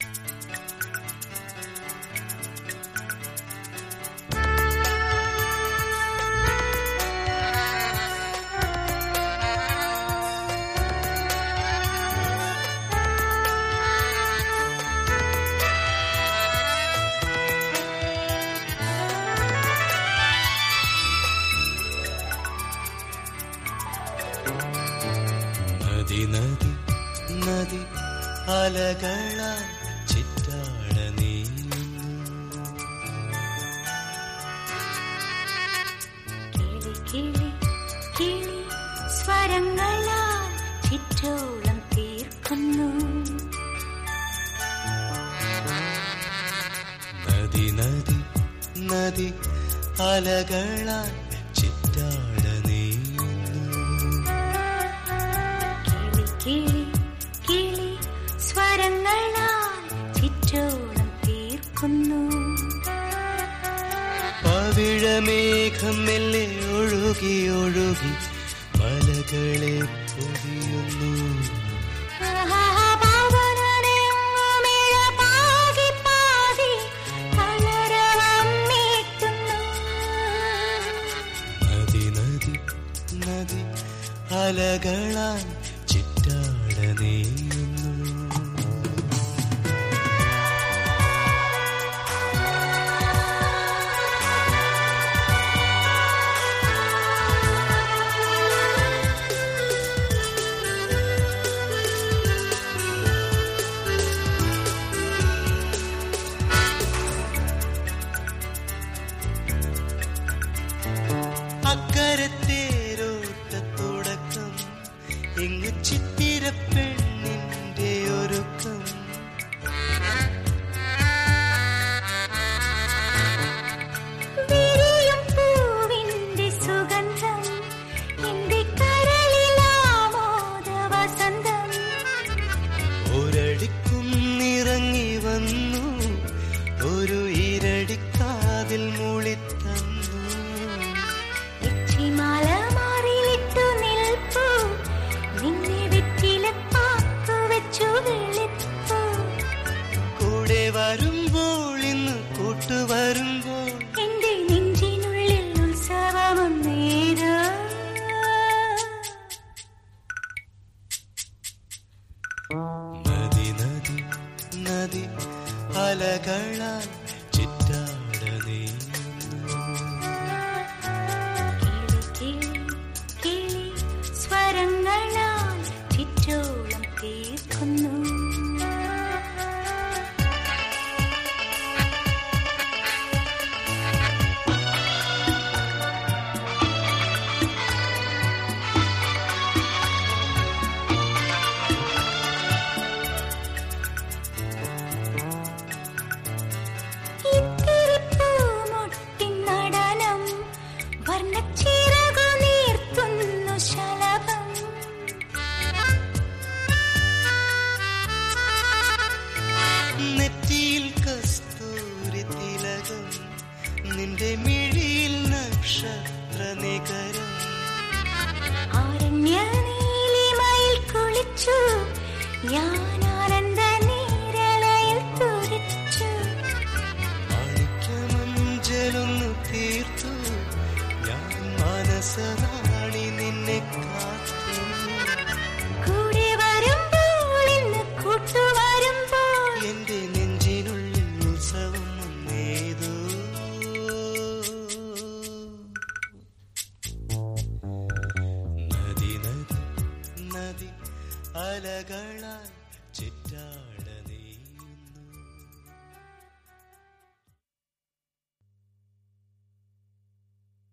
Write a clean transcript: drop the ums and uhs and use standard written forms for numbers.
നദി നദി നദി അലകളാൽ ചിറ്റാട നീങ്ങുന്നു. കിളി കിളി കിളി സ്വരങ്ങളാൽ ചിറ്റോളം തീർക്കുന്നു. നദി നദി നദി അലകളാൽ ചിറ്റാട നീങ്ങുന്നു. കിളി കിളി സ്വരങ്ങളാൽ ചിറ്റോളം തീർക്കുന്നു. പവിഴമേഘം മെല്ലെ ഒഴുകി ഒഴുകി മലകളെ പൊതിയുന്നു. നദി നദി നദി അലകളാൽ ചിറ്റാട നീങ്ങുന്നു. അക്കരത്തേരോട്ടത്തുടക്കം ഇങ്ങു ചിത്തിരപ്പെണ്ണിന്റെ ഒരുക്കം. വിരിയും പൂവിന്റെ സുഗന്ധം എന്റെ കരളിലാമോദ വസന്തം. ഒരടിക്കുന്നിറങ്ങി വന്നു ഒരു ഇരടിക്കാതിൽ മൂളിത്തന്നു. മാല മാറിയിട്ടു നിൽപ്പു നിന്നെ വെറ്റിലപ്പാക്കു വെച്ചു വിളിപ്പു. കൂടെ വരുമ്പോൾ ഇന്ന് കൂട്ടുവരുമ്പോൾ എന്റെ നെഞ്ചിനുള്ളിൽ ഉത്സവമൊന്നേരോ. നദി നദി നദി അലകളാൽ ചിറ്റാട നീങ്ങുന്നു. കിളി കിളി സ്വരങ്ങളാൽ ചിറ്റോളം തീർക്കുന്നു. ഇത്തിരിപ്പൂമൊട്ടിൻ നടനം വർണ്ണച്ചിറകു നീർത്തുന്നു ശലഭം. നെറ്റിയിൽ കസ്തൂരി തിലകം നിന്റെ മിഴിയിൽ നക്ഷത്ര നികരം. ആരണ്യ നീലിമയിൽ കുളിച്ചു ഞാൻ ആനന്ദ നീരലയിൽ തുടിച്ചു. മാണിക്യമഞ്ചലൊന്നു തീർത്തു ഞാൻ മനസ്സറാണി നിന്നെ കാത്തു. കൂടെ വരുമ്പോൾ ഇന്ന് കൂട്ടുവരുമ്പോൾ എന്റെ നെഞ്ചിനുള്ളിൽ ഉത്സവം വന്നേതോ. നദി നദി നദി അലകളാൽ ചിറ്റാട